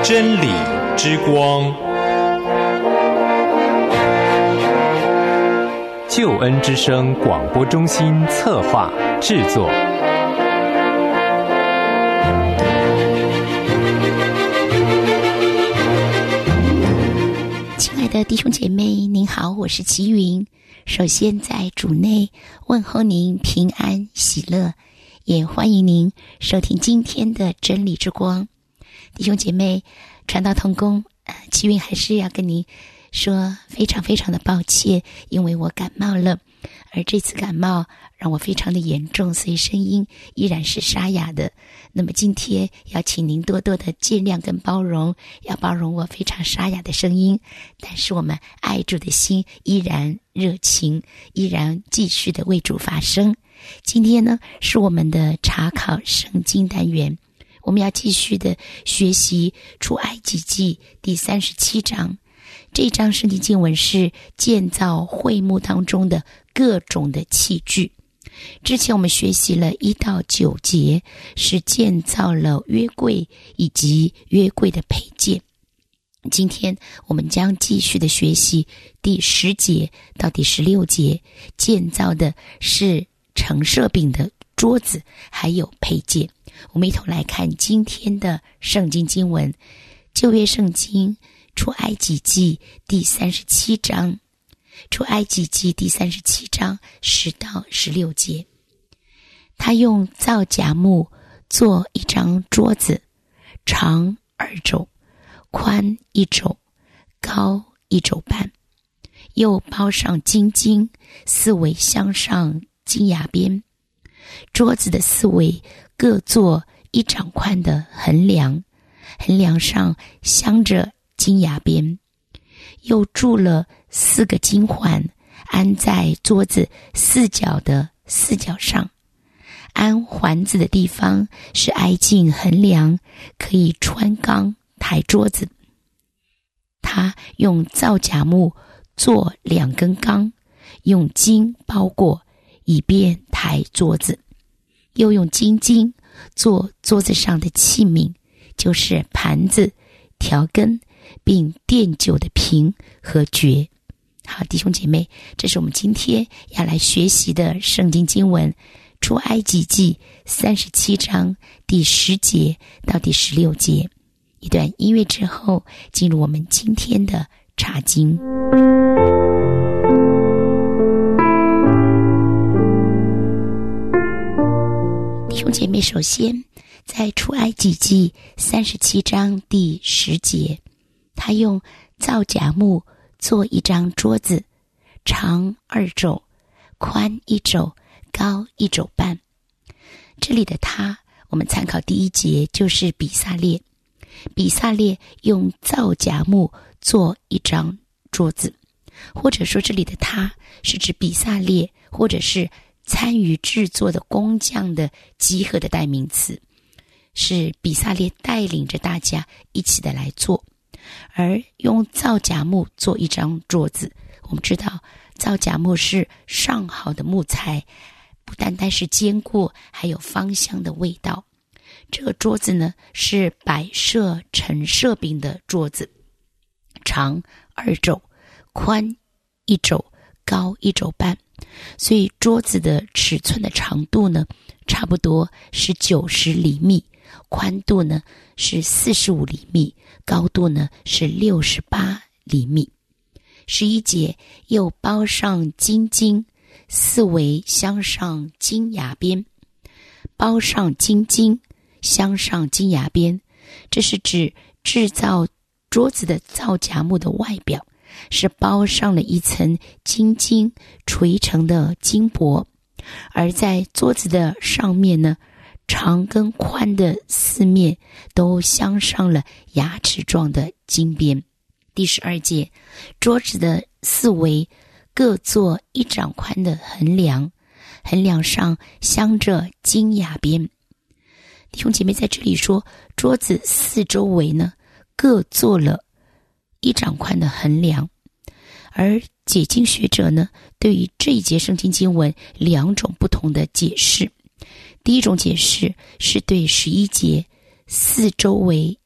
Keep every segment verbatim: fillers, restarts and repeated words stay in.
真理之光，救恩之声广播中心策划制作。 亲爱的弟兄姐妹，您好，我是齐云。首先在主内问候您平安喜乐，也欢迎您收听今天的真理之光。弟兄姐妹，传道同工，呃，齐云还是要跟您说非常非常的抱歉，因为我感冒了，而这次感冒让我非常的严重，所以声音依然是沙哑的。那么今天要请您多多的见谅跟包容，要包容我非常沙哑的声音，但是我们爱主的心依然热情，依然继续的为主发声。今天呢，是我们的查考圣经单元，我们要继续的学习出埃及记第三十七章。这一章圣经经文是建造会幕当中的各种的器具。之前我们学习了一到九节，是建造了约柜以及约柜的配件。今天我们将继续的学习第十节到第十六节，建造的是陈设饼的桌子还有配件。我们一同来看今天的圣经经文，旧约圣经出埃及记第三十七章，出埃及记第三十七章十到十六节。他用皂荚木做一张桌子，长二肘，宽一肘，高一肘半，又包上金金，四围镶上金牙边。桌子的四围各做一掌宽的横梁，横梁上镶着金牙边，又铸了四个金环，安在桌子四角的四角上。安环子的地方是挨近横梁，可以穿钢抬桌子。他用皂荚木做两根钢，用金包裹，以便抬桌子。又用金金做桌子上的器皿，就是盘子、调羹，并奠酒的瓶和爵。好，弟兄姐妹，这是我们今天要来学习的圣经经文，出埃及记三十七章第十节到第十六节。一段音乐之后，进入我们今天的查经。弟兄姐妹，首先在出埃及记三十七章第十节，他用皂荚木做一张桌子，长二肘，宽一肘，高一肘半。这里的他，我们参考第一节，就是比撒列。比撒列用皂荚木做一张桌子，或者说这里的他是指比撒列，或者是参与制作的工匠的集合的代名词，是比撒列带领着大家一起的来做。而用皂荚木做一张桌子，我们知道皂荚木是上好的木材，不单单是坚固，还有芳香的味道。这个桌子呢，是摆设陈设饼的桌子，长二肘，宽一肘，高一肘半。所以桌子的尺寸的长度呢，差不多是九十厘米，宽度呢是四十五厘米，高度呢是六十八厘米。十一节，又包上金金，四围镶上金牙边。包上金金，镶上金牙边，这是指制造桌子的皂荚木的外表，是包上了一层金金垂成的金箔，而在桌子的上面呢，长跟宽的四面都镶上了牙齿状的金边。第十二节，桌子的四围各做一掌宽的横梁，横梁上镶着金牙边。弟兄姐妹，在这里说桌子四周围呢各做了一掌宽的横梁，而解经学者呢对于这一节圣经经文两种不同的解释。第一种解释是对十一节四周围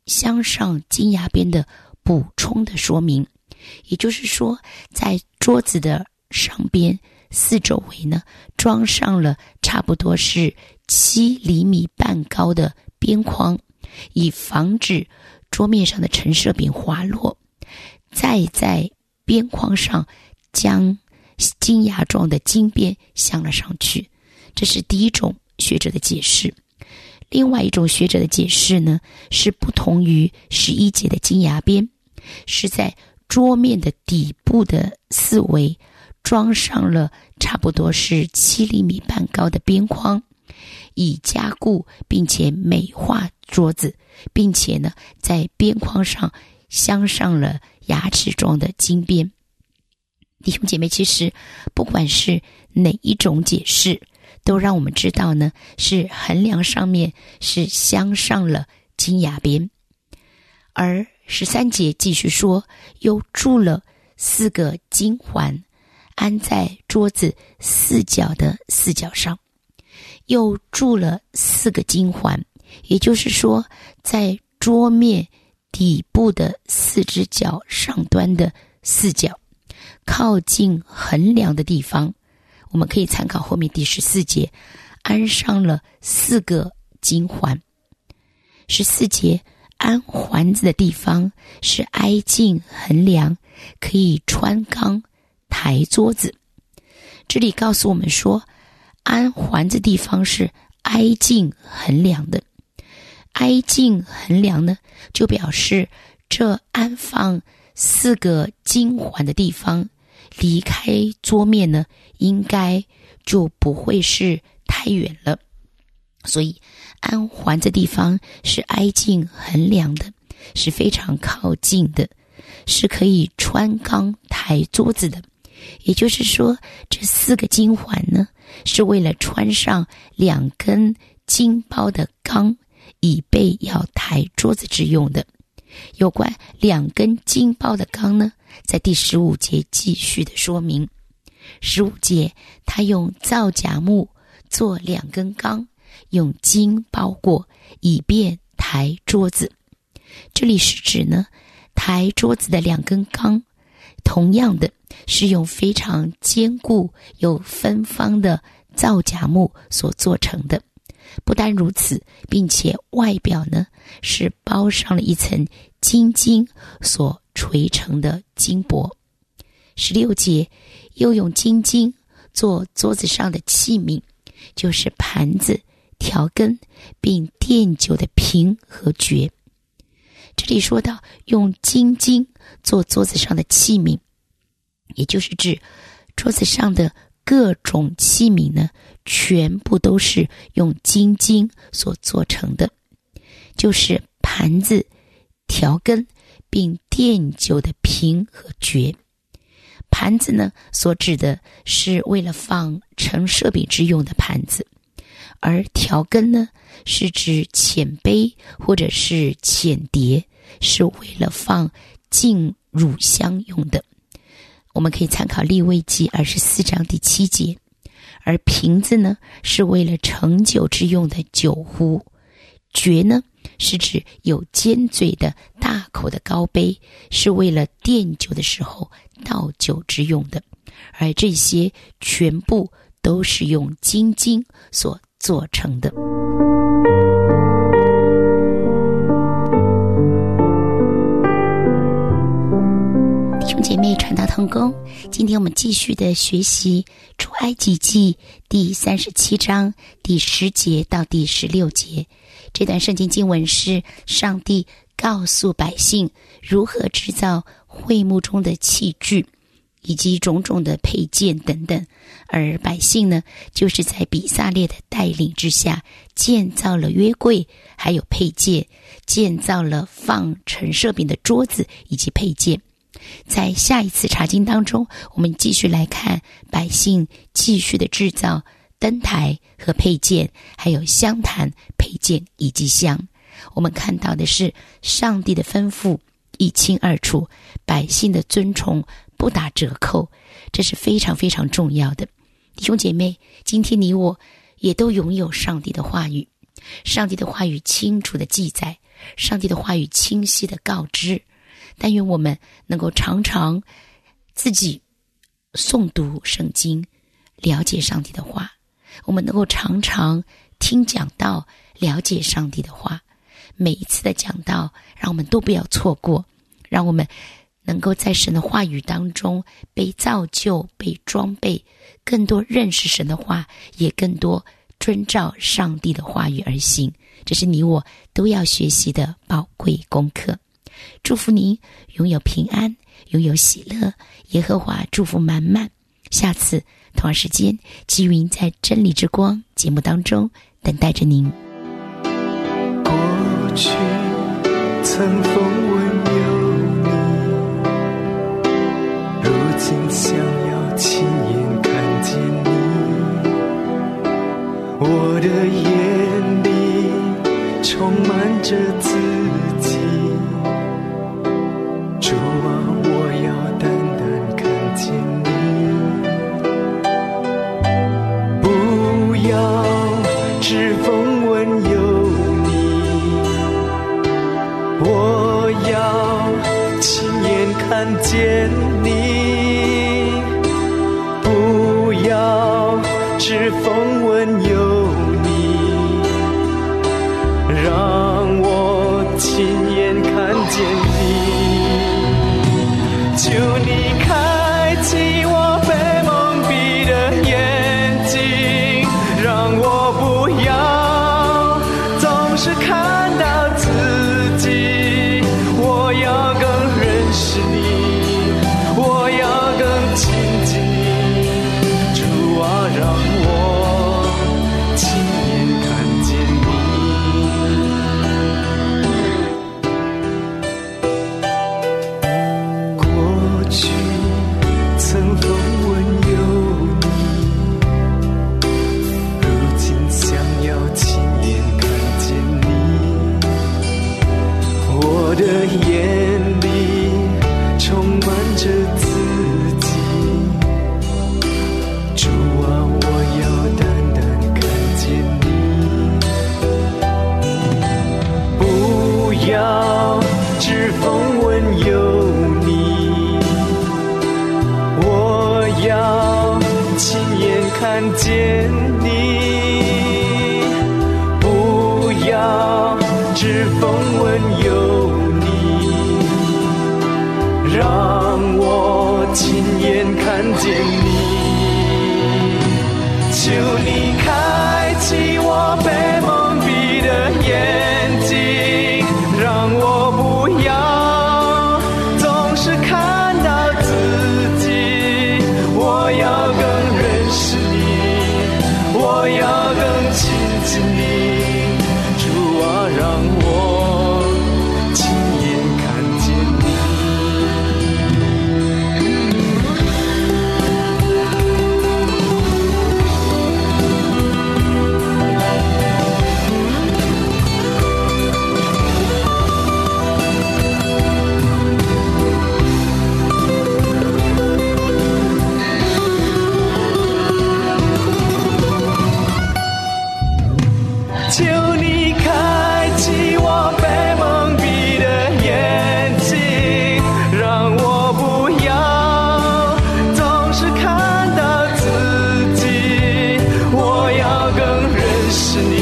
镶上金牙边的补充的说明。也就是说，在桌子的上边四周围呢，装上了差不多是七厘米半高的边框，以防止桌面上的陈设饼滑落。再在边框上将金牙状的金边镶了上去。这是第一种学者的解释。另外一种学者的解释呢，是不同于十一节的金牙边，是在桌面的底部的四围装上了差不多是七厘米半高的边框，以加固并且美化桌子，并且呢在边框上镶上了牙齿状的金边。弟兄姐妹，其实不管是哪一种解释，都让我们知道呢，是横梁上面是镶上了金牙边。而十三节继续说，又铸了四个金环，安在桌子四角的四角上。又铸了四个金环，也就是说，在桌面底部的四只角上端的四角，靠近横梁的地方，我们可以参考后面第十四节，安上了四个金环。十四节安环子的地方是挨近横梁，可以穿钢抬桌子。这里告诉我们说，安环子地方是挨近横梁的。挨近横梁呢，就表示这安放四个金环的地方离开桌面呢，应该就不会是太远了。所以安环这地方是挨近横梁的，是非常靠近的，是可以穿钢抬桌子的。也就是说，这四个金环呢，是为了穿上两根金包的钢，以备要抬桌子之用的。有关两根金包的钢呢，在第十五节继续的说明。十五节，他用皂荚木做两根钢，用金包裹，以便抬桌子。这里是指呢，抬桌子的两根钢，同样的是用非常坚固又芬芳的皂荚木所做成的。不单如此，并且外表呢是包上了一层金金所锤成的金箔。十六节，又用金金做桌子上的器皿，就是盘子、调羹，并奠酒的瓶和爵。这里说到用金金做桌子上的器皿，也就是指桌子上的各种器皿呢，全部都是用金金所做成的，就是盘子、调羹并奠酒的瓶和爵。盘子呢，所指的是为了放盛设饼之用的盘子，而调羹呢，是指浅杯或者是浅碟，是为了放浸乳香用的。我们可以参考利未记二十四章第七节。而瓶子呢，是为了盛酒之用的酒壶。爵呢，是指有尖嘴的大口的高杯，是为了奠酒的时候倒酒之用的。而这些全部都是用金金所做成的。弟兄姐妹，传道同工，今天我们继续的学习出埃及记第三十七章第十节到第十六节。这段圣经经文是上帝告诉百姓如何制造会幕中的器具以及种种的配件等等，而百姓呢，就是在比撒列的带领之下建造了约柜，还有配件，建造了放陈设饼的桌子以及配件。在下一次查经当中，我们继续来看百姓继续的制造灯台和配件，还有香坛、配件以及香。我们看到的是上帝的吩咐一清二楚，百姓的尊崇不打折扣，这是非常非常重要的。弟兄姐妹，今天你我也都拥有上帝的话语，上帝的话语清楚的记载上帝的话语清晰的告知。但愿我们能够常常自己诵读圣经，了解上帝的话，我们能够常常听讲道，了解上帝的话。每一次的讲道让我们都不要错过，让我们能够在神的话语当中被造就，被装备，更多认识神的话，也更多遵照上帝的话语而行。这是你我都要学习的宝贵功课。祝福您拥有平安，拥有喜乐，耶和华祝福满满。下次同样时间，基云在真理之光节目当中等待着您。 过去曾风闻有你，如今想要亲眼看见你。我的眼里充满着自己，主啊，我要单单看见你。不要只风闻有我要亲眼看见你，不要只风闻有你，让我亲眼看见你。求你开启我被蒙蔽的眼睛，让我不要总是看到自己，我要更认识你，我要更亲近你。主啊，让我亲眼看见你。过去曾风闻有你，如今想要亲眼看见你。我的眼里充满着自己，主啊，我要单单看见你。不要只风闻有你，我要亲眼看见你。不要只风闻有你，让我亲眼看见你。求你开启我被蒙蔽的眼睛，让我不要总是看到自己，我要更认识你，我要更亲近你。主啊，让我亲眼看见你。求你开启我被蒙蔽的眼睛，让我不要总是看到自己，我要更认识你，